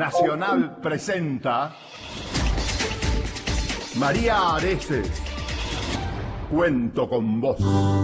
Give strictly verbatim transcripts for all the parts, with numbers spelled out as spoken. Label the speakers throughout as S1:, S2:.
S1: Nacional presenta María Areces, Cuento con Vos.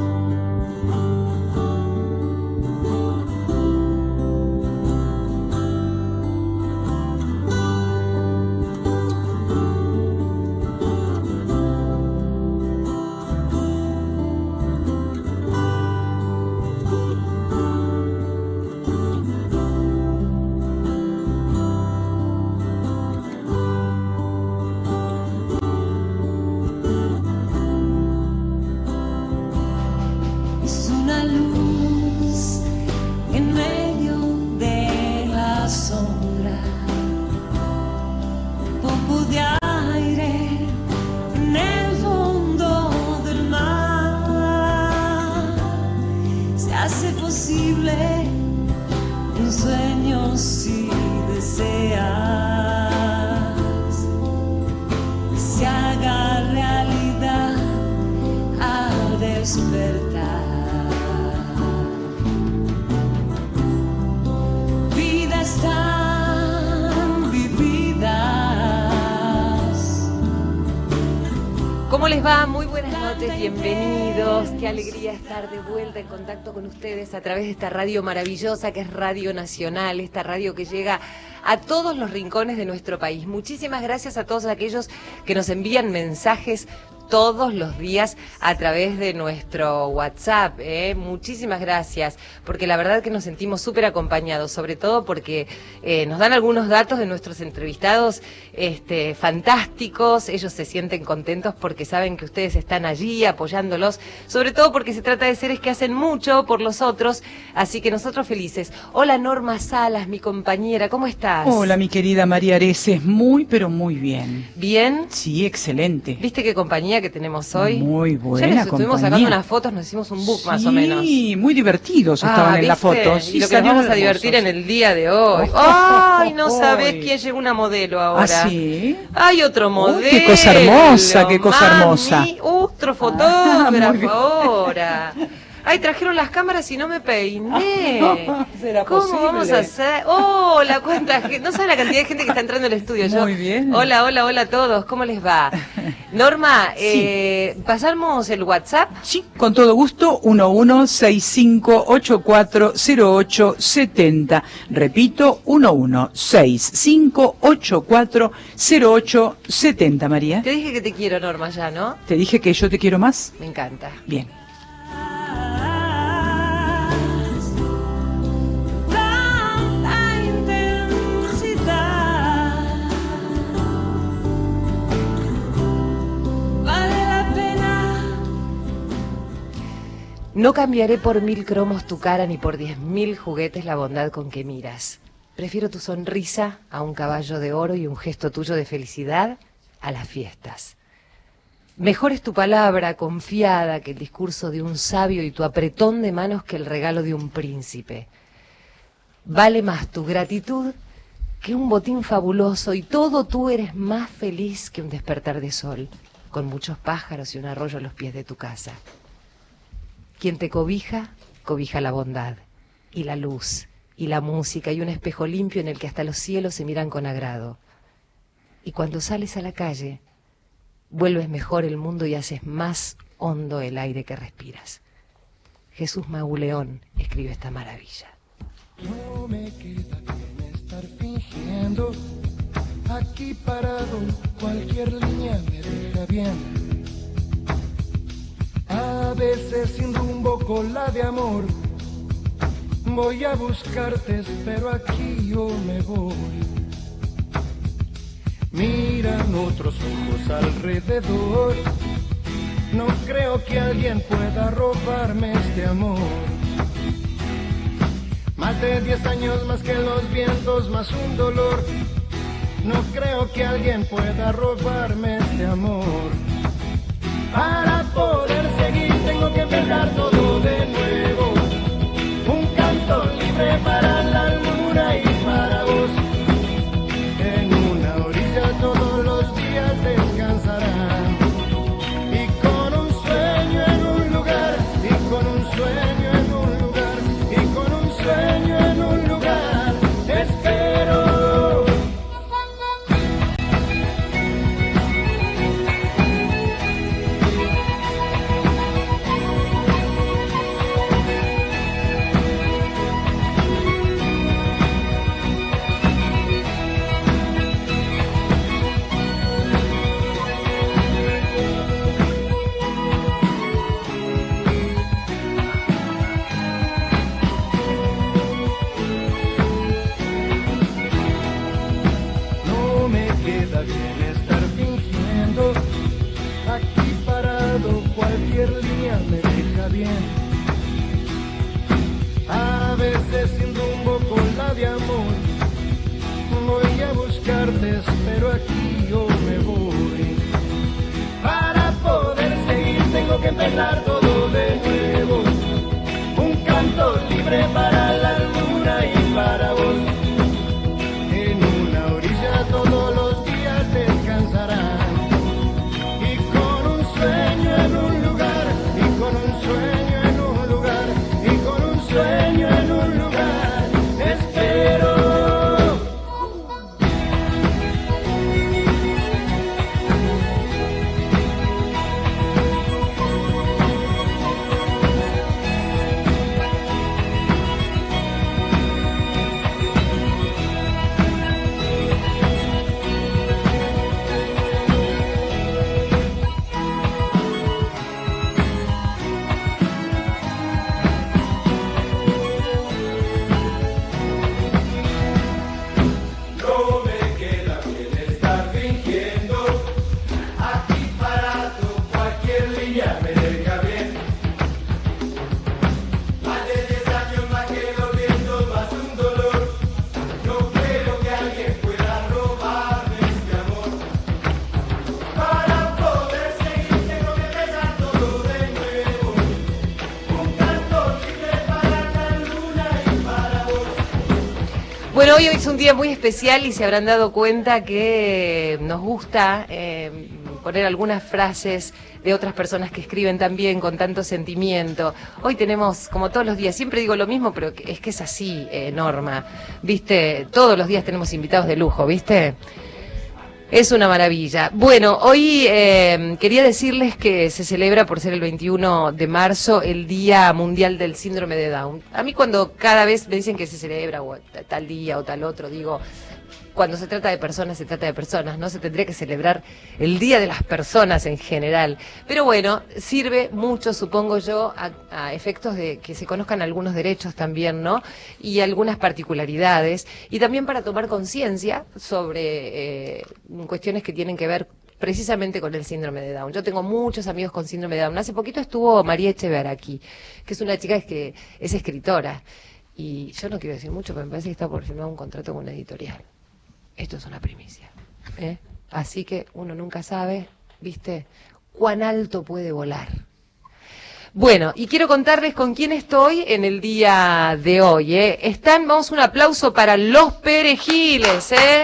S2: ¿Cómo les va? Muy buenas noches, bienvenidos. Qué alegría estar de vuelta en contacto con ustedes a través de esta radio maravillosa que es Radio Nacional, esta radio que llega a todos los rincones de nuestro país. Muchísimas gracias a todos aquellos que nos envían mensajes todos los días a través de nuestro WhatsApp, ¿eh? Muchísimas gracias, porque la verdad que nos sentimos súper acompañados, sobre todo porque eh, nos dan algunos datos de nuestros entrevistados este, fantásticos. Ellos se sienten contentos porque saben que ustedes están allí apoyándolos, sobre todo porque se trata de seres que hacen mucho por los otros, así que nosotros felices. Hola Norma Salas, mi compañera, ¿cómo estás?
S3: Hola mi querida María Areces, muy pero muy bien.
S2: ¿Bien?
S3: Sí, excelente.
S2: ¿Viste qué compañía que tenemos hoy?
S3: Muy buena
S2: ya les estuvimos
S3: compañía.
S2: sacando unas fotos, nos hicimos un book
S3: sí,
S2: más o menos.
S3: Sí, muy divertidos
S2: ah,
S3: estaban
S2: ¿viste?
S3: en las fotos. Sí,
S2: y lo que nos vamos a divertir en el día de hoy. ¡Ay, no sabés quién llegó una modelo ahora!
S3: ¿Ah, sí?
S2: ¡Ay, otro modelo!
S3: Uy, ¡qué cosa hermosa, qué cosa
S2: mami,
S3: hermosa!
S2: ¡Otro fotógrafo ahora! Ay, trajeron las cámaras y no me peiné.
S3: ¿Será
S2: ¿Cómo
S3: posible?
S2: vamos a hacer? Hola, cuánta gente. No sabes la cantidad de gente que está entrando al estudio. Yo,
S3: Muy bien.
S2: Hola, hola, hola a todos. ¿Cómo les va? Norma, sí. eh, ¿pasamos el WhatsApp?
S3: Sí, con todo gusto. uno uno seis cinco ocho cuatro cero ocho siete cero. Repito, uno uno seis cinco ocho cuatro cero ocho siete cero, María.
S2: Te dije que te quiero, Norma, ya, ¿no?
S3: Te dije que yo te quiero más.
S2: Me encanta.
S3: Bien.
S2: No cambiaré por mil cromos tu cara ni por diez mil juguetes la bondad con que miras. Prefiero tu sonrisa a un caballo de oro y un gesto tuyo de felicidad a las fiestas. Mejor es tu palabra confiada que el discurso de un sabio y tu apretón de manos que el regalo de un príncipe. Vale más tu gratitud que un botín fabuloso y todo tú eres más feliz que un despertar de sol, con muchos pájaros y un arroyo a los pies de tu casa. Quien te cobija, cobija la bondad, y la luz, y la música, y un espejo limpio en el que hasta los cielos se miran con agrado. Y cuando sales a la calle, vuelves mejor el mundo y haces más hondo el aire que respiras. Jesús Mauleón escribe esta maravilla.
S4: No me queda bien estar fingiendo, aquí parado, cualquier línea me deja bien. A veces sin rumbo con la de amor, voy a buscarte, pero aquí yo me voy. Miran otros ojos alrededor, no creo que alguien pueda robarme este amor. Más de diez años más que los vientos, más un dolor, no creo que alguien pueda robarme este amor. Para poder seguir tengo que empezar todo de nuevo. Un canto libre para la luna y para vos. En una orilla todos los días descansarán. Y con un sueño en un lugar, y con un sueño en un lugar, y con un sueño en un lugar, espero espero aquí o me voy. Para poder seguir tengo que empezar todo de nuevo. Un canto libre para la luna y para vos. En una orilla todos los días descansarán. Y con un sueño en un lugar, y con un sueño en un lugar, y con un sueño en un lugar, espero.
S2: Bueno, hoy es un día muy especial y se habrán dado cuenta que nos gusta eh, poner algunas frases de otras personas que escriben también con tanto sentimiento. Hoy tenemos, como todos los días, siempre digo lo mismo, pero es que es así, eh, Norma, ¿viste? Todos los días tenemos invitados de lujo, ¿viste? Es una maravilla. Bueno, hoy eh, quería decirles que se celebra, por ser el veintiuno de marzo, el Día Mundial del Síndrome de Down. A mí cuando cada vez me dicen que se celebra o tal día o tal otro, digo, cuando se trata de personas, se trata de personas, ¿no? Se tendría que celebrar el Día de las Personas en general. Pero bueno, sirve mucho, supongo yo, a, a efectos de que se conozcan algunos derechos también, ¿no? Y algunas particularidades. Y también para tomar conciencia sobre eh, cuestiones que tienen que ver precisamente con el síndrome de Down. Yo tengo muchos amigos con síndrome de Down. Hace poquito estuvo María Echever aquí, que es una chica que es escritora. Y yo no quiero decir mucho, pero me parece que está por firmar un contrato con una editorial. Esto es una primicia, ¿eh? Así que uno nunca sabe, ¿viste?, cuán alto puede volar. Bueno, y quiero contarles con quién estoy en el día de hoy, ¿eh? Están, vamos, un aplauso para los perejiles, ¿eh?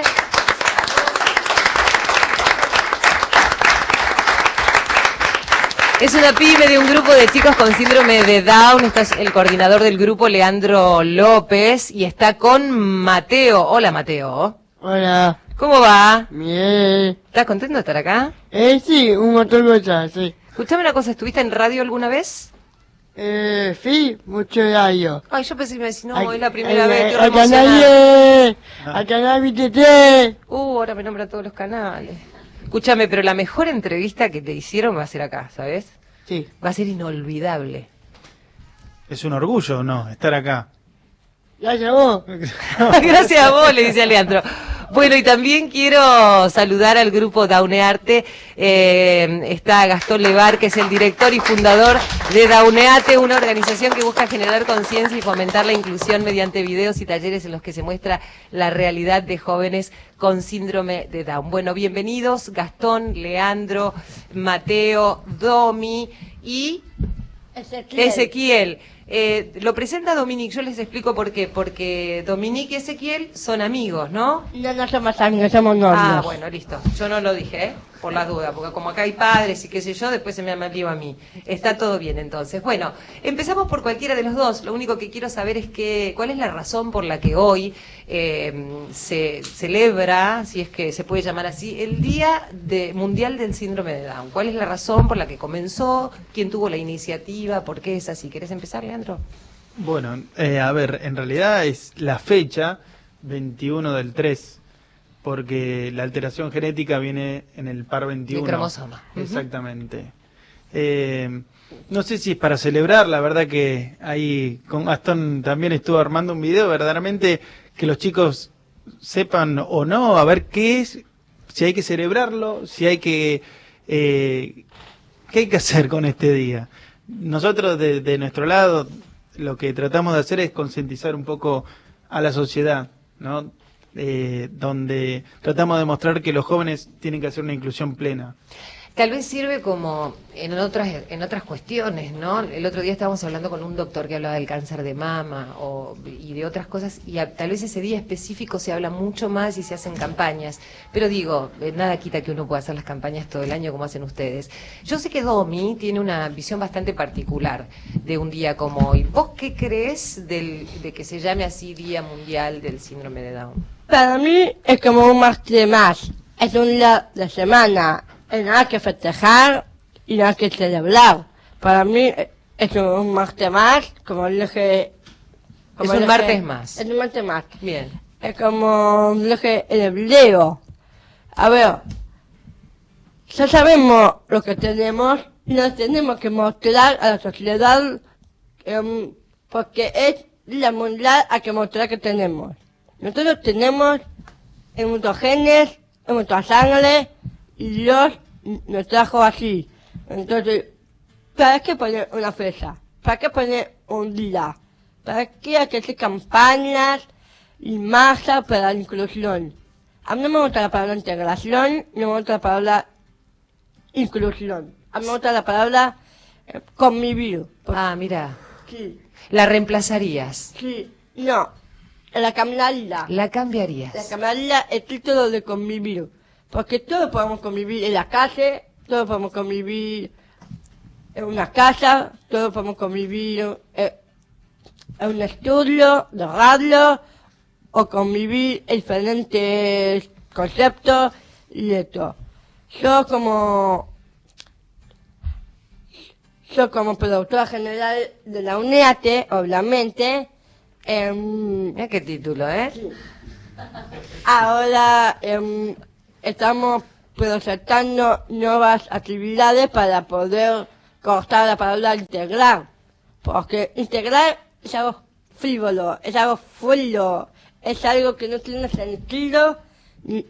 S2: Es una pyme de un grupo de chicos con síndrome de Down. Está el coordinador del grupo, Leandro López, y está con Mateo. Hola, Mateo.
S5: Hola.
S2: ¿Cómo va?
S5: Bien.
S2: ¿Estás contento de estar acá?
S5: Eh, sí, un montón de cosas, sí.
S2: Escuchame una cosa, ¿estuviste en radio alguna vez?
S5: Eh, sí, mucho radio.
S2: Ay, yo pensé que me decís, no,
S5: Ay,
S2: es la primera
S5: ay,
S2: vez,
S5: ay,
S2: estoy
S5: al
S2: emocionada.
S5: canal, al canal V T T.
S2: Uh, ahora me nombran todos los canales. Escúchame, pero la mejor entrevista que te hicieron va a ser acá, ¿sabes?
S5: Sí.
S2: Va a ser inolvidable.
S6: Es un orgullo, ¿no?, estar acá.
S5: Gracias a vos.
S2: Gracias a vos, le dice a Leandro. Bueno, y también quiero saludar al grupo Daunearte. Eh, está Gastón Levar, que es el director y fundador de Dauneate, una organización que busca generar conciencia y fomentar la inclusión mediante videos y talleres en los que se muestra la realidad de jóvenes con síndrome de Down. Bueno, bienvenidos Gastón, Leandro, Mateo, Domi y
S5: Ezequiel.
S2: Ezequiel. Eh, lo presenta Dominique, yo les explico por qué. Porque Dominique y Ezequiel son amigos, ¿no?
S5: No, no somos amigos, somos novios.
S2: Ah, bueno, listo. Yo no lo dije, ¿eh? Por las dudas, porque como acá hay padres y qué sé yo, después se me llama el lío a mí. Está todo bien, entonces. Bueno, empezamos por cualquiera de los dos. Lo único que quiero saber es que, cuál es la razón por la que hoy eh, se celebra, si es que se puede llamar así, el Día de Mundial del Síndrome de Down. ¿Cuál es la razón por la que comenzó? ¿Quién tuvo la iniciativa? ¿Por qué es así? ¿Querés empezar, Leandro?
S6: Bueno, eh, a ver, en realidad es la fecha veintiuno del tres, porque la alteración genética viene en el par veintiuno.
S2: De cromosoma.
S6: Exactamente. Uh-huh. Eh, no sé si es para celebrar, la verdad que ahí con Gastón también estuvo armando un video, verdaderamente que los chicos sepan o no, a ver qué es, si hay que celebrarlo, si hay que... Eh, ¿qué hay que hacer con este día? Nosotros de, de nuestro lado lo que tratamos de hacer es concientizar un poco a la sociedad, ¿no? eh, donde tratamos de mostrar que los jóvenes tienen que hacer una inclusión plena.
S2: Tal vez sirve como en otras en otras cuestiones, ¿no? El otro día estábamos hablando con un doctor que hablaba del cáncer de mama o, y de otras cosas, y a, tal vez ese día específico se habla mucho más y se hacen campañas. Pero digo, eh, nada quita que uno pueda hacer las campañas todo el año como hacen ustedes. Yo sé que Domi tiene una visión bastante particular de un día como hoy. ¿Vos qué crees del, de que se llame así Día Mundial del Síndrome de Down?
S5: Para mí es como un martes más. Es un día de semana. No hay nada que festejar y nada que celebrar. Para mí es un martes más, como dije...
S2: Es un martes más.
S5: Es un martes más.
S2: Bien.
S5: Es como dije en el video. A ver, ya sabemos lo que tenemos y nos tenemos que mostrar a la sociedad um, porque es la mundial a que mostrar que tenemos. Nosotros tenemos en nuestros genes, en nuestra sangre, y Dios nos trajo así. Entonces, ¿para qué poner una fecha? ¿Para qué poner un día? ¿Para qué hacer campañas y masa para la inclusión? A mí no me gusta la palabra integración, no me gusta la palabra inclusión. A mí me gusta la palabra eh, convivir. Porque,
S2: Ah, mira.
S5: sí,
S2: La reemplazarías.
S5: sí, no, la cambiaría.
S2: La cambiarías.
S5: La camaradería es el título de convivir, porque todos podemos convivir en la calle, todos podemos convivir en una casa, todos podemos convivir en, en un estudio de radio, o convivir en diferentes conceptos y esto. Yo como, yo como productora general de la UNEATE, obviamente, em,
S2: Mira qué título, ¿eh?
S5: ahora em, estamos procesando nuevas actividades para poder cortar la palabra integrar. Porque integrar es algo frívolo, es algo fuelo, es algo que no tiene sentido. Ni,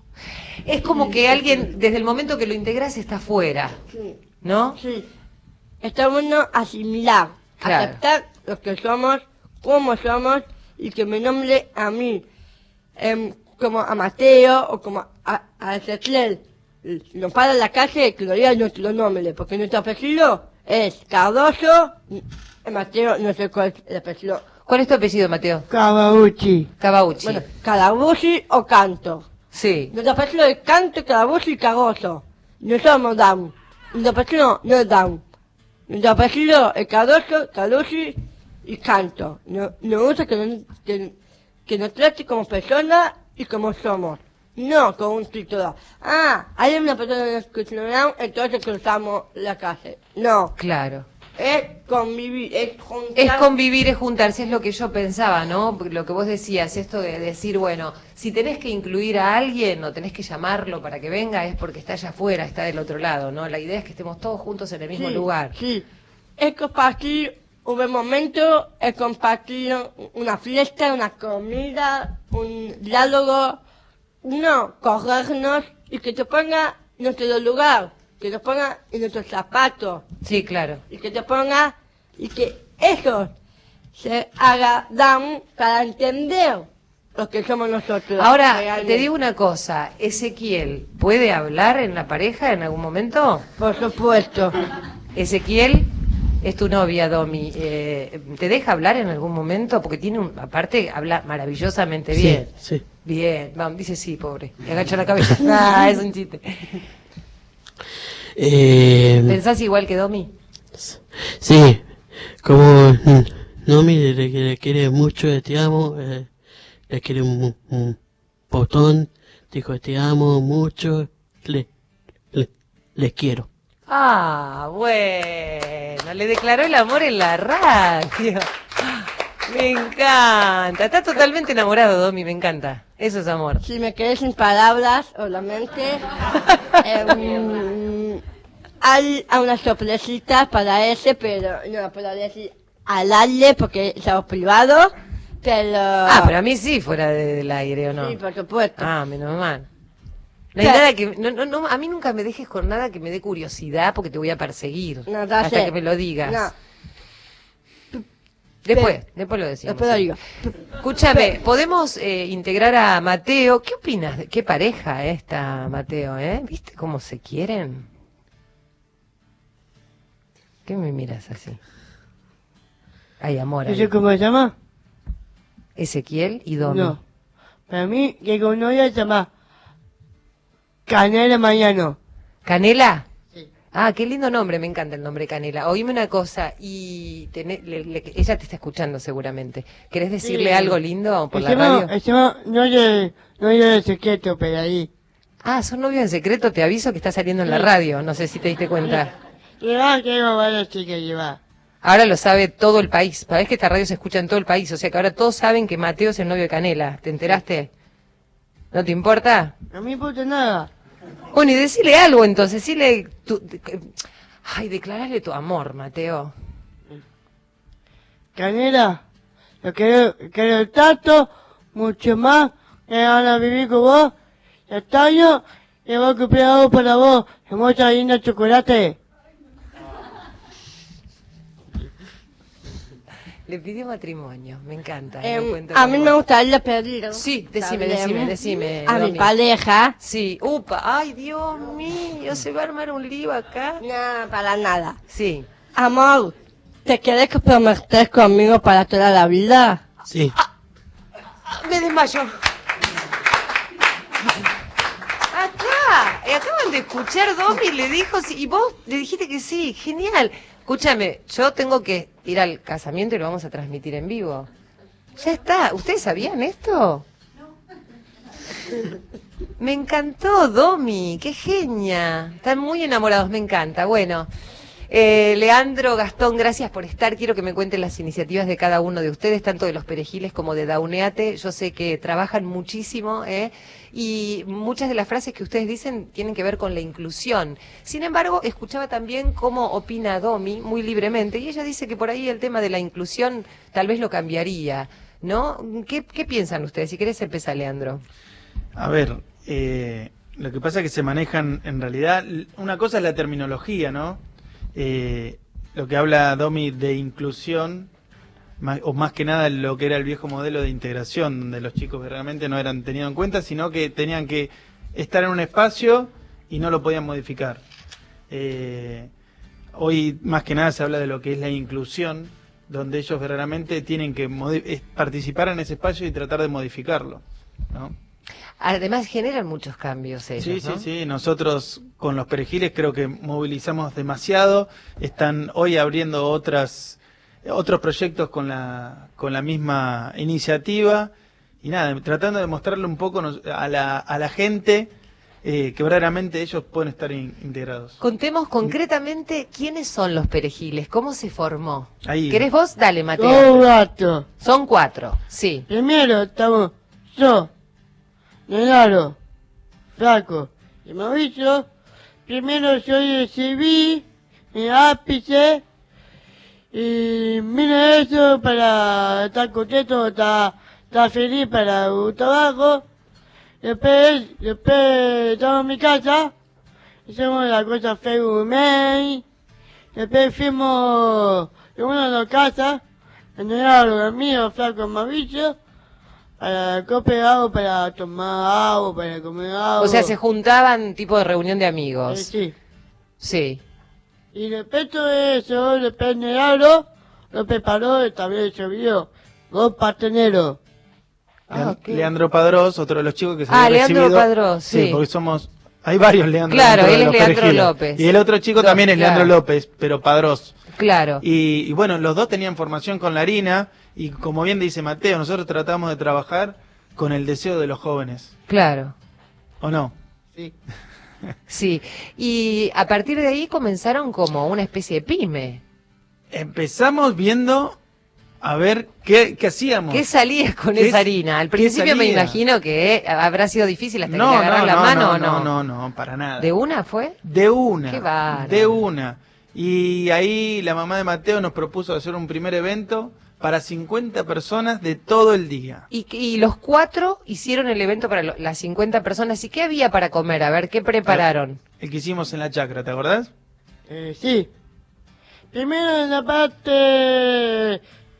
S2: Es como que alguien, desde el momento que lo integras, está fuera,
S5: sí,
S2: ¿no?
S5: sí. Está bueno asimilar,
S2: Claro.
S5: aceptar lo que somos, cómo somos, y que me nombre a mí, em, como a Mateo o como a, a Ezequiel. Nos para en la calle que lo diga nuestro nombre, porque nuestro apellido es Cardoso, y Mateo no sé cuál es el apellido.
S2: ¿Cuál es tu apellido, Mateo?
S5: Cavauchi.
S2: Cabauchi.
S5: Bueno, Calabusi o Canto.
S2: Sí.
S5: Nuestro apellido es Canto, Calabusi y Cardoso. No somos Down. Nuestro apellido no es Down. Nuestro apellido es Cardoso, Calusi y Canto. No, no gusta que, nos- que, que nos trate como persona y como somos. No con un título. Ah, hay una persona que se Down, entonces cruzamos la calle. No.
S2: Claro.
S5: Es convivir, es juntar.
S2: Es convivir, es juntarse, es lo que yo pensaba, ¿no? Porque lo que vos decías, esto de decir, bueno, si tenés que incluir a alguien o tenés que llamarlo para que venga, es porque está allá afuera, está del otro lado, ¿no? La idea es que estemos todos juntos en el mismo
S5: Sí,
S2: lugar.
S5: Sí, es compartir un buen momento, es compartir una fiesta, una comida, un diálogo, no corrernos y que te ponga en nuestro lugar, que te ponga en nuestros zapatos
S2: Sí, claro.
S5: y que te ponga y que eso se haga down para entender lo que somos nosotros.
S2: Ahora,
S5: realmente.
S2: te digo una cosa, Ezequiel, ¿puede hablar en la pareja en algún momento?
S5: Por supuesto.
S2: Ezequiel, es tu novia, Domi, eh, ¿te deja hablar en algún momento? Porque tiene un, aparte, habla maravillosamente bien.
S7: Sí, sí.
S2: Bien, vamos, dice sí, pobre. Y agacha la cabeza. Ah, es un chiste.
S7: Eh,
S2: ¿Pensás igual que Domi?
S7: sí, como mm, Nomi le, le quiere mucho, le te amo, eh, le quiere un, un botón, dijo te amo mucho, le, le, les quiero.
S2: Ah, bueno, le declaró el amor en la radio. Me encanta. Está totalmente enamorado, Domi, me encanta. Eso es amor.
S5: Si me quedé sin palabras, obviamente, em, hay unas sorpresitas para ese, pero no puedo decir al aire porque estamos privados, pero...
S2: Ah, pero a mí sí, fuera de- del aire, ¿o no?
S5: Sí, por supuesto.
S2: Ah, menos mal. No hay
S5: Pero-
S2: nada que... No, no, no, a mí nunca me dejes con nada que me dé curiosidad porque te voy a perseguir.
S5: No, ya
S2: hasta
S5: sé.
S2: que me lo digas.
S5: No.
S2: Después, después lo decimos.
S5: Después lo
S2: sí.
S5: digo.
S2: Escúchame, ¿podemos eh, integrar a Mateo? ¿Qué opinas? de- ¿Qué pareja esta, Mateo, eh? ¿Viste cómo se quieren? ¿Qué me miras así? Hay amor ahí.
S5: ¿Eso cómo se llama?
S2: Ezequiel y Domi.
S5: No. Para mí, que con novia se llama Canela Mañano.
S2: ¿Canela?
S5: Sí.
S2: Ah, qué lindo nombre, me encanta el nombre Canela. Oíme una cosa, y tené- le- le- ella te está escuchando seguramente. ¿Querés decirle
S5: Sí.
S2: algo lindo por la
S5: Encima,
S2: radio?
S5: encima, no le, no le secreto, pero ahí.
S2: Ah, son novios en secreto, te aviso que está saliendo en la
S5: Sí.
S2: radio, no sé si te diste cuenta.
S5: Lleva, que va varias chicas, lleva.
S2: Ahora lo sabe todo el país. Sabés que esta radio se escucha en todo el país. O sea que ahora todos saben que Mateo es el novio de Canela. ¿Te enteraste? ¿No te importa?
S5: No me importa nada.
S2: Bueno, y decile algo entonces. Decile... Tu... Ay, declarale tu amor, Mateo.
S5: Canela, lo quiero, quiero tanto, mucho más, que van a vivir con vos. Este año, y voy a comprar algo para vos, hermosa linda de chocolate.
S2: Le pidió matrimonio. Me encanta.
S5: Em,
S2: no cuento
S5: a
S2: con
S5: mí
S2: vos.
S5: me gustaría pedir.
S2: Sí, decime,
S5: ¿sabes?
S2: decime, decime.
S5: A mi
S2: Domi.
S5: pareja.
S2: Sí. Upa. Ay, Dios mío. Se va a armar un lío acá.
S5: No, para nada.
S2: Sí.
S5: Amor, ¿te quieres comprometer conmigo para toda la vida?
S7: Sí,
S2: Me desmayo. Acá, eh, acaban de escuchar, Domi le dijo, sí, y vos le dijiste que sí, genial. Escúchame, yo tengo que ir al casamiento y lo vamos a transmitir en vivo. Ya está, ¿ustedes sabían esto? Me encantó, Domi, qué genia. Están muy enamorados, me encanta. Bueno, eh, Leandro, Gastón, gracias por estar. Quiero que me cuenten las iniciativas de cada uno de ustedes, tanto de los Perejiles como de Dauneate. Yo sé que trabajan muchísimo, ¿eh? Y muchas de las frases que ustedes dicen tienen que ver con la inclusión. Sin embargo, escuchaba también cómo opina Domi muy libremente, y ella dice que por ahí el tema de la inclusión tal vez lo cambiaría, ¿no? ¿Qué, qué piensan ustedes? Si querés empezar, Leandro.
S6: A ver, eh, lo que pasa es que se manejan, en realidad, una cosa es la terminología, ¿no? Eh, lo que habla Domi de inclusión, más, o más que nada lo que era el viejo modelo de integración, donde los chicos realmente no eran tenidos en cuenta, sino que tenían que estar en un espacio y no lo podían modificar. Eh, hoy más que nada se habla de lo que es la inclusión, donde ellos verdaderamente tienen que modi- es participar en ese espacio y tratar de modificarlo, ¿no?
S2: Además generan muchos cambios ellos,
S6: Sí,
S2: ¿no?
S6: sí, sí. Nosotros con los perejiles creo que movilizamos demasiado. Están hoy abriendo otras otros proyectos con la con la misma iniciativa y nada, tratando de mostrarle un poco nos- a la a la gente eh, que verdaderamente ellos pueden estar in- integrados.
S2: Contemos concretamente quiénes son los Perejiles, cómo se formó.
S6: Ahí.
S2: ¿Querés vos? Dale,
S5: Dos
S2: Mateo.
S5: gatos.
S2: Son cuatro, sí.
S5: Primero estamos yo, Leonardo, Flaco y Mauricio. Primero yo recibí mi ápice y mira eso para estar contento, estar, estar feliz para un trabajo. Después, después estamos en mi casa, hicimos la cosa Facebook Mail. Después fuimos en una de las casas, en Leonardo, el mío, Flaco, Mauricio, para comer agua, para tomar agua, para comer agua.
S2: O sea, se juntaban tipo de reunión de
S5: Eh,
S2: amigos.
S5: sí.
S2: Sí.
S5: Y después de eso, después Leonardo lo preparó y también llovió. Dos parteneros.
S2: Ah, ok.
S6: Leandro Padrós, otro de los chicos que se
S2: Ah,
S6: había
S2: Leandro
S6: recibido.
S2: Padrós, sí.
S6: porque somos hay varios Leandro.
S2: Claro,
S6: dentro de
S2: él es
S6: los
S2: Leandro
S6: perejiles.
S2: López.
S6: Y el otro chico
S2: No,
S6: también es
S2: claro.
S6: Leandro López, pero Padrós.
S2: Claro.
S6: Y, y bueno, los dos tenían formación con la harina y como bien dice Mateo, nosotros tratamos de trabajar con el deseo de los jóvenes,
S2: Claro.
S6: ¿o no?
S5: Sí.
S2: Sí. Y a partir de ahí comenzaron como una especie de pyme.
S6: Empezamos viendo a ver qué, qué hacíamos.
S2: ¿Qué salía con
S6: ¿Qué-
S2: esa harina? Al
S6: qué
S2: principio me
S6: salía?
S2: imagino que habrá sido difícil hasta
S6: No,
S2: que le agarrar
S6: no,
S2: la
S6: no,
S2: mano
S6: no,
S2: o no.
S6: no, no, no, para nada.
S2: ¿De una fue?
S6: De una.
S2: Qué bárbaro.
S6: De una. Y ahí la mamá de Mateo nos propuso hacer un primer evento para cincuenta personas de todo el día.
S2: Y, y los cuatro hicieron el evento para lo- las cincuenta personas. ¿Y qué había para comer? A ver, ¿qué prepararon?
S6: El que hicimos en la chacra, ¿te acordás?
S5: Eh, sí. Primero en la parte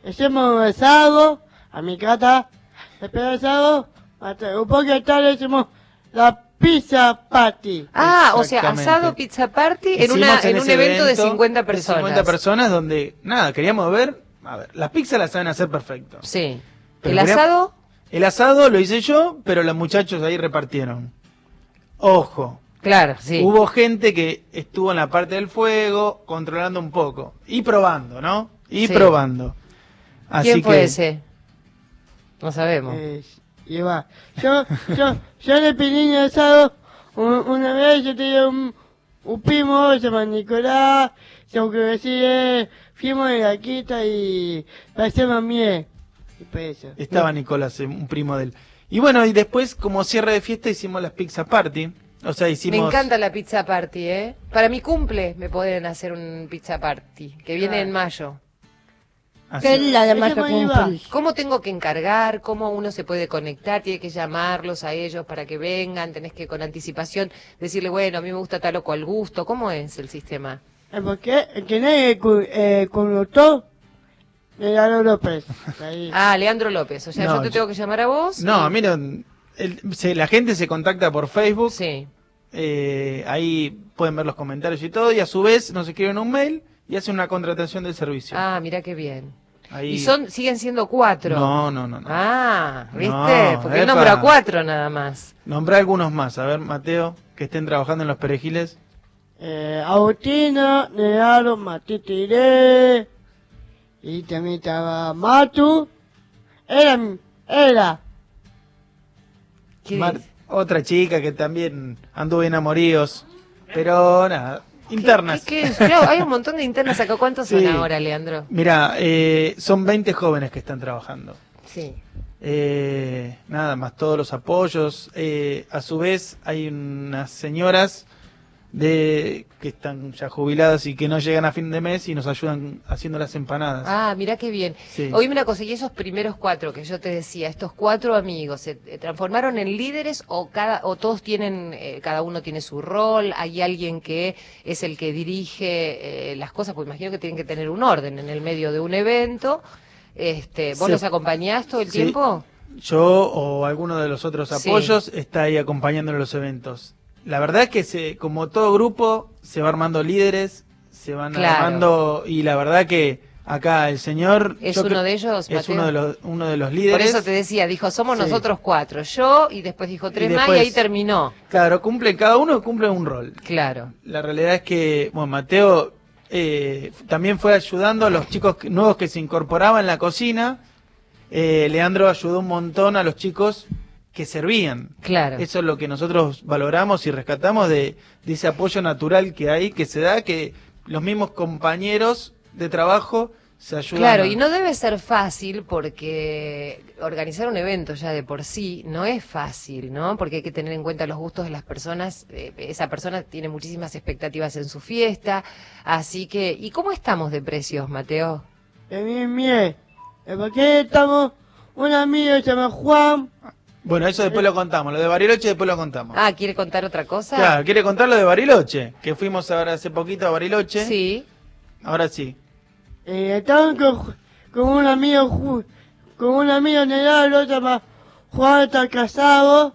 S5: hicimos un asado a mi casa, después del asado, hasta un poco tarde hicimos la pizza party.
S2: Ah, o sea,
S6: Exactamente.
S2: asado, pizza party en,
S6: Hicimos
S2: una, en un
S6: ese
S2: evento de cincuenta
S6: de
S2: personas.
S6: cincuenta personas donde, nada, queríamos ver, a ver, las pizzas las saben hacer perfecto.
S2: Sí.
S6: Pero
S2: ¿El
S6: quería-
S2: asado?
S6: El asado lo hice yo, pero los muchachos ahí repartieron. Ojo,
S2: Claro, sí.
S6: hubo gente que estuvo en la parte del fuego, controlando un poco, y probando, ¿no? Y
S2: Sí.
S6: probando. Así
S2: ¿Quién fue
S6: que,
S2: ese? No sabemos.
S5: Eh, y va. Yo, yo, yo le pedí un asado, un- una vez yo tenía un, un primo, se llama Nicolás, se que decía, fuimos de la quita y pasamos bien. Y por eso.
S6: Estaba Nicolás, eh, un primo de él. Y bueno, y después, como cierre de fiesta, hicimos las pizza party. O sea, hicimos...
S2: Me encanta la pizza party, ¿eh? Para mi cumple me pueden hacer un pizza party, que viene en mayo.
S6: así-
S5: ¿Qué es la de Marta Ese iba. Cumple?
S2: ¿Cómo tengo que encargar? ¿Cómo uno se puede conectar? ¿Tiene que llamarlos a ellos para que vengan? ¿Tenés que con anticipación decirle, bueno, a mí me gusta tal o cual gusto? ¿Cómo es el sistema?
S5: Eh, Porque el que nadie cu- eh, conotó, Leandro López. Ahí.
S2: Ah, Leandro López. O sea,
S6: No,
S2: yo te
S6: yo-
S2: tengo que llamar a vos.
S6: No,
S2: y-
S6: miren, el- se- la gente se contacta por Facebook.
S2: Sí.
S6: Eh, ahí pueden ver los comentarios y todo, y a su vez nos escriben un mail y hacen una contratación del servicio.
S2: Ah, mira qué bien.
S6: Ahí...
S2: Y son siguen siendo cuatro.
S6: No, no, no. no.
S2: Ah, ¿viste?
S6: No,
S2: Porque él
S6: epa.
S2: nombró a cuatro nada más.
S6: Nombrá algunos más. A ver, Mateo, que estén trabajando en los perejiles.
S5: Eh, Agustina, Leandro, Matitiré, y también estaba Matu. Era, era.
S2: ¿Qué
S6: Mar-
S2: dice?
S6: Otra chica que también anduvo en amoríos. Pero nada, internas.
S2: ¿Qué, qué es? Claro, hay un montón de internas acá. ¿Cuántos
S6: Sí.
S2: son ahora, Leandro?
S6: Mira, eh, son veinte jóvenes que están trabajando.
S2: Sí.
S6: Eh, nada más, todos los apoyos. Eh, a su vez, hay unas señoras de que están ya jubiladas y que no llegan a fin de mes y nos ayudan haciendo las empanadas.
S2: Ah, mira qué bien.
S6: Sí.
S2: Oíme una cosa, y esos primeros cuatro que yo te decía, estos cuatro amigos, ¿se eh, transformaron en líderes o cada o todos tienen, eh, cada uno tiene su rol? ¿Hay alguien que es el que dirige eh, las cosas? Pues imagino que tienen que tener un orden en el medio de un evento. Este, ¿Vos
S6: Sí.
S2: los acompañás todo el
S6: Sí.
S2: tiempo?
S6: Yo o alguno de los otros
S2: Sí.
S6: apoyos está ahí acompañando en los eventos. La verdad es que se, como todo grupo se va armando líderes, se van
S2: Claro.
S6: armando y la verdad que acá el señor
S2: ¿Es
S6: yo
S2: uno
S6: cre-
S2: de ellos,
S6: es
S2: Mateo?
S6: uno de los uno de los líderes.
S2: Por eso te decía, dijo, somos
S6: Sí.
S2: nosotros cuatro, yo, y después dijo tres más,
S6: después-
S2: y ahí terminó.
S6: Claro, cumple cada uno cumple un rol.
S2: Claro.
S6: La realidad es que, bueno, Mateo eh, también fue ayudando a los chicos que- nuevos que se incorporaban en la cocina. Eh, Leandro ayudó un montón a los chicos que servían.
S2: Claro.
S6: Eso es lo que nosotros valoramos y rescatamos de, de ese apoyo natural que hay, que se da, que los mismos compañeros de trabajo se ayudan.
S2: Claro,
S6: a-
S2: y no debe ser fácil porque organizar un evento ya de por sí no es fácil, ¿no? Porque hay que tener en cuenta los gustos de las personas. Eh, esa persona tiene muchísimas expectativas en su fiesta, así que... ¿Y cómo estamos de precios, Mateo?
S5: De bien, bien. Eh, Porque estamos, un amigo se llama Juan.
S6: Bueno, eso después lo contamos. Lo de Bariloche después lo contamos.
S2: Ah, ¿quiere contar otra cosa?
S6: Claro, ¿quiere contar lo de Bariloche? Que fuimos ahora hace poquito a Bariloche.
S2: Sí.
S6: Ahora sí.
S5: Eh, estamos con, con un amigo, Ju- con un amigo negro, se llama Juan, está casado.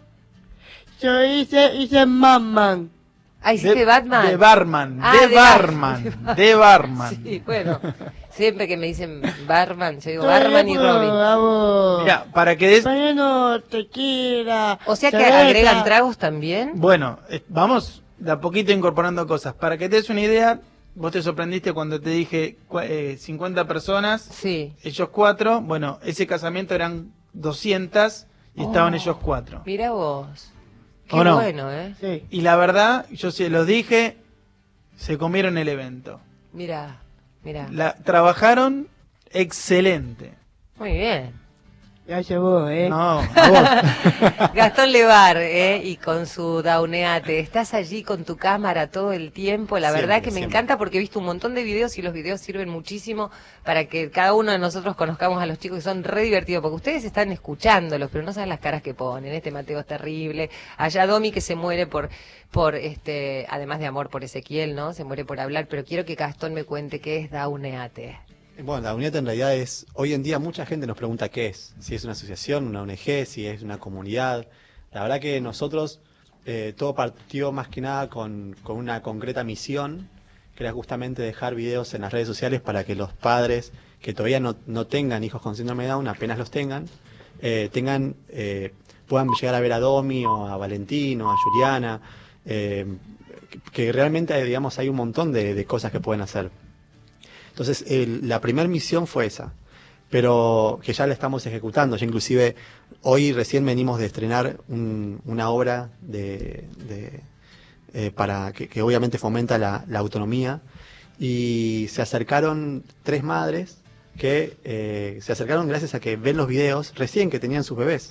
S5: Yo hice, hice Mamman.
S2: Ah, ¿hiciste Batman?
S6: De barman.
S2: Ah,
S6: de,
S2: de
S6: barman.
S2: bar-
S6: De barman.
S2: Sí, bueno, siempre que me dicen barman, yo digo
S5: Todavía
S2: barman y
S5: puedo,
S2: Robin.
S5: hago-
S6: Mira, para que des...
S5: Poniendo tequila.
S2: O sea que
S5: cerveza.
S2: agregan tragos también.
S6: Bueno, eh, vamos de a poquito incorporando cosas. Para que te des una idea, vos te sorprendiste cuando te dije cua- eh, cincuenta personas,
S2: Sí.
S6: ellos cuatro. Bueno, ese casamiento eran doscientas y estaban
S2: Oh.
S6: ellos cuatro.
S2: Mira vos. Qué
S6: ¿O no?
S2: bueno, ¿eh?
S5: Sí.
S6: Y la verdad, yo se los dije, se comieron el evento.
S2: Mira, mira.
S6: La, trabajaron excelente.
S2: Muy bien.
S5: Gracias vos, eh.
S6: No, a vos.
S2: Gastón Levar, ¿eh? Y con su Dauneate. Estás allí con tu cámara todo el tiempo. La
S6: Siempre,
S2: verdad que me
S6: siempre.
S2: encanta porque he visto un montón de videos y los videos sirven muchísimo para que cada uno de nosotros conozcamos a los chicos que son re divertidos. Porque ustedes están escuchándolos, pero no saben las caras que ponen. Este Mateo es terrible. Allá Domi que se muere por, por este, además de amor por Ezequiel, ¿no? Se muere por hablar. Pero quiero que Gastón me cuente qué es Dauneate.
S8: Bueno, la UNIAT en realidad es, hoy en día mucha gente nos pregunta qué es, si es una asociación, una O N G, si es una comunidad. La verdad que nosotros, eh, todo partió más que nada con, con una concreta misión, que era justamente dejar videos en las redes sociales para que los padres que todavía no, no tengan hijos con síndrome de Down, apenas los tengan, eh, tengan eh, puedan llegar a ver a Domi o a Valentín o a Juliana, eh, que, que realmente, digamos, hay un montón de, de cosas que pueden hacer. Entonces, el, la primera misión fue esa, pero que ya la estamos ejecutando. Ya inclusive, hoy recién venimos de estrenar un, una obra de, de, eh, para que, que obviamente fomenta la, la autonomía, y se acercaron tres madres que eh, se acercaron gracias a que ven los videos recién que tenían sus bebés.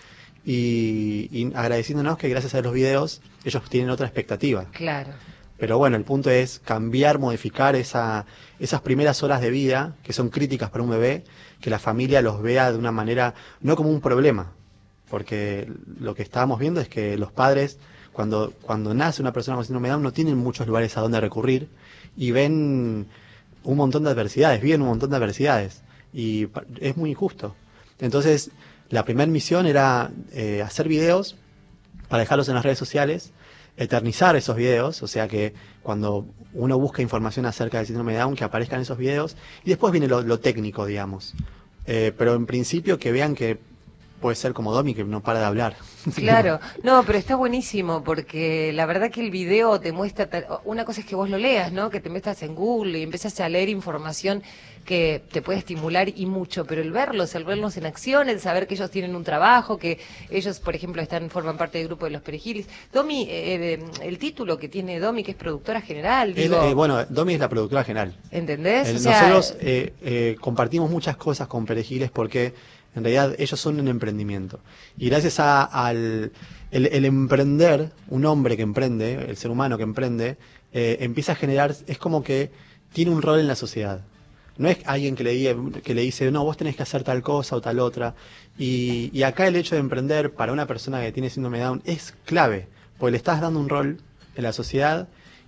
S8: Y, y agradeciéndonos que gracias a los videos ellos tienen otra expectativa.
S2: Claro.
S8: Pero bueno, el punto es cambiar, modificar esa, esas primeras horas de vida que son críticas para un bebé, que la familia los vea de una manera, no como un problema, porque lo que estábamos viendo es que los padres, cuando, cuando nace una persona con síndrome de Down, no tienen muchos lugares a donde recurrir y ven un montón de adversidades, viven un montón de adversidades, y es muy injusto. Entonces, la primera misión era eh, hacer videos para dejarlos en las redes sociales, eternizar esos videos, o sea que cuando uno busca información acerca del síndrome de Down, que aparezcan esos videos, y después viene lo, lo técnico, digamos. Eh, pero en principio que vean que puede ser como Domi, que no para de hablar.
S2: Claro, no, pero está buenísimo, porque la verdad que el video te muestra, una cosa es que vos lo leas, ¿no? Que te metas en Google y empiezas a leer información que te puede estimular y mucho, pero el verlos, el verlos en acción, el saber que ellos tienen un trabajo, que ellos, por ejemplo, están forman parte del grupo de los Perejiles. Domi, eh, el título que tiene Domi, que es productora general, digo...
S8: El, eh, bueno, Domi es la productora general.
S2: ¿Entendés?
S8: El,
S2: o sea,
S8: nosotros eh, eh, compartimos muchas cosas con Perejiles porque en realidad ellos son un emprendimiento. Y gracias a, al el, el emprender, un hombre que emprende, el ser humano que emprende, eh, empieza a generar, es como que tiene un rol en la sociedad. No es alguien que le, diga, que le dice, no, vos tenés que hacer tal cosa o tal otra. Y, y acá el hecho de emprender para una persona que tiene síndrome de Down es clave, porque le estás dando un rol en la sociedad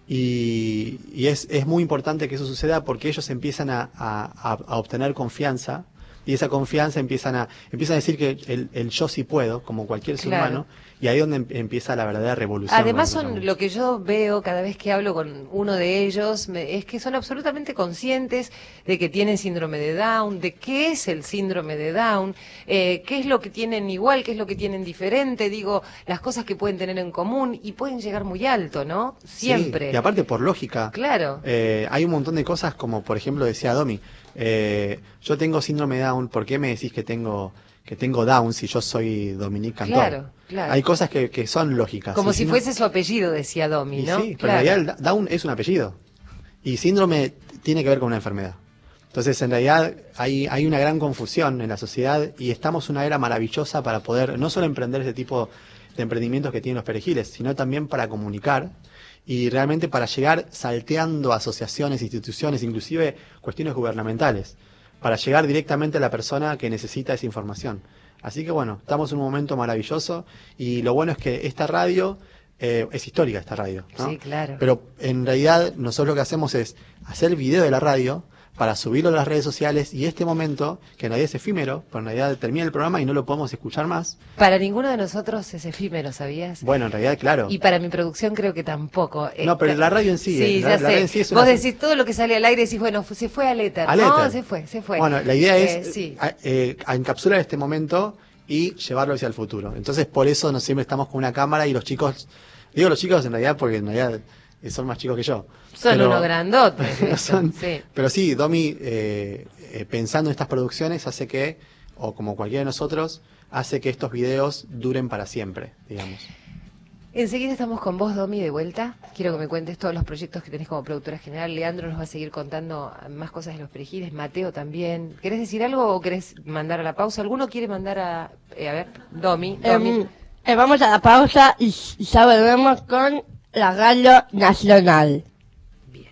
S8: y, y es, es muy importante que eso suceda porque ellos empiezan a, a, a obtener confianza. Y esa confianza empiezan a empiezan a decir que el, el yo sí puedo, como cualquier ser
S2: Claro.
S8: humano, y ahí es donde em- empieza la verdadera revolución.
S2: Además
S8: ¿no?
S2: son lo que yo veo cada vez que hablo con uno de ellos, me- es que son absolutamente conscientes de que tienen síndrome de Down, de qué es el síndrome de Down, eh, qué es lo que tienen igual, qué es lo que tienen diferente, digo, las cosas que pueden tener en común y pueden llegar muy alto, ¿no? Siempre.
S8: Sí, y aparte por lógica,
S2: Claro.
S8: eh, hay un montón de cosas como, por ejemplo, decía Domi, eh, yo tengo síndrome de Down, ¿por qué me decís que tengo que tengo Down si yo soy Dominique Cantor?
S2: Claro, claro.
S8: Hay cosas que, que son lógicas.
S2: Como
S8: Y
S2: si
S8: no-
S2: fuese su apellido, decía Domi,
S8: y
S2: ¿no?
S8: sí, pero
S2: Claro.
S8: en realidad el Down es un apellido. Y síndrome tiene que ver con una enfermedad. Entonces, en realidad, hay, hay una gran confusión en la sociedad y estamos en una era maravillosa para poder no solo emprender ese tipo de emprendimientos que tienen los Perejiles, sino también para comunicar y realmente para llegar salteando asociaciones, instituciones, inclusive cuestiones gubernamentales, para llegar directamente a la persona que necesita esa información. Así que bueno, estamos en un momento maravilloso y lo bueno es que esta radio eh, es histórica, esta radio, ¿no?
S2: Sí, claro.
S8: Pero en realidad nosotros lo que hacemos es hacer video de la radio para subirlo a las redes sociales y este momento, que en realidad es efímero, pero en realidad termina el programa y no lo podemos escuchar más.
S2: Para ninguno de nosotros es efímero, ¿sabías?
S8: Bueno, en realidad, claro.
S2: Y para mi producción creo que tampoco.
S8: No, pero la radio en sí,
S2: Sí,
S8: eh, la-
S2: ya
S8: la
S2: sé.
S8: radio en sí es
S2: Vos
S8: una-
S2: decís todo lo que sale al aire y decís, bueno, fu- se fue al éter.
S8: Al
S2: No,
S8: éter.
S2: se fue, se fue.
S8: Bueno, la idea
S2: Eh,
S8: es
S2: sí.
S8: a, eh, a encapsular este momento y llevarlo hacia el futuro. Entonces, por eso no siempre estamos con una cámara y los chicos, digo los chicos en realidad porque en realidad eh, son más chicos que yo.
S2: Son
S8: Pero-
S2: unos grandotes.
S8: pero, son-
S2: sí.
S8: pero sí, Domi, eh, eh, pensando en estas producciones, hace que, o como cualquiera de nosotros, hace que estos videos duren para siempre, digamos.
S2: Enseguida estamos con vos, Domi, de vuelta. Quiero que me cuentes todos los proyectos que tenés como productora general. Leandro nos va a seguir contando más cosas de los Perejiles, Mateo también. ¿Querés decir algo o querés mandar a la pausa? ¿Alguno quiere mandar a... eh, a ver, Domi, Domi.
S5: Em, eh, vamos a la pausa y, y ya volvemos con la radio nacional.
S2: Bien.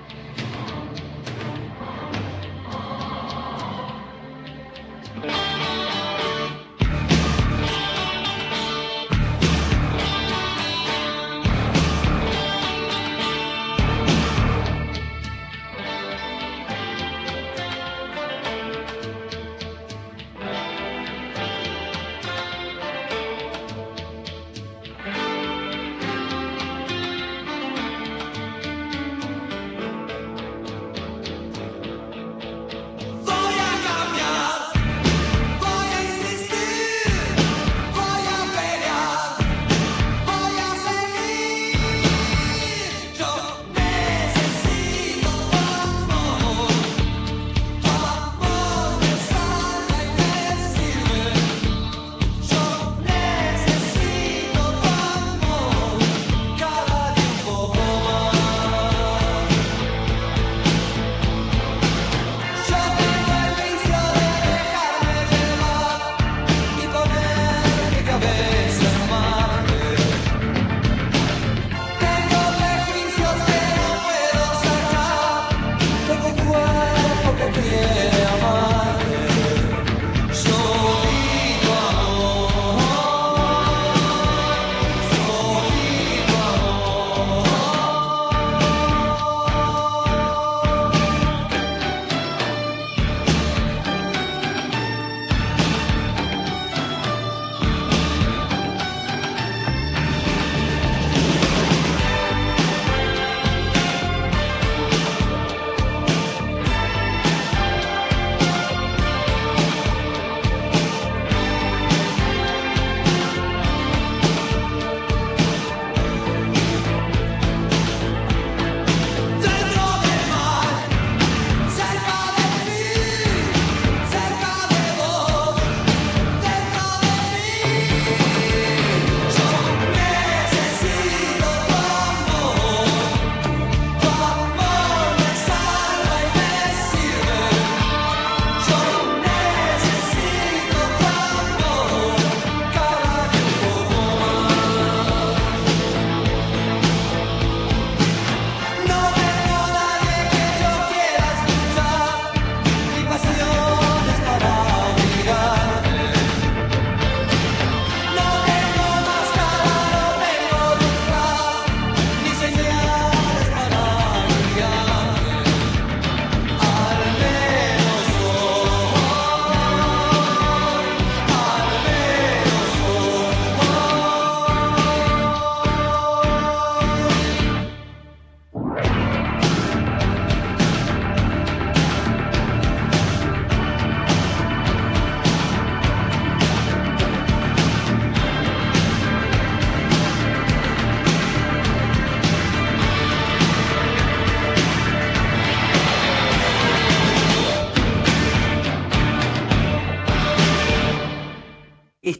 S9: Thank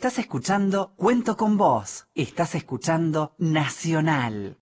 S9: Estás escuchando Cuento con Vos. Estás escuchando Nacional.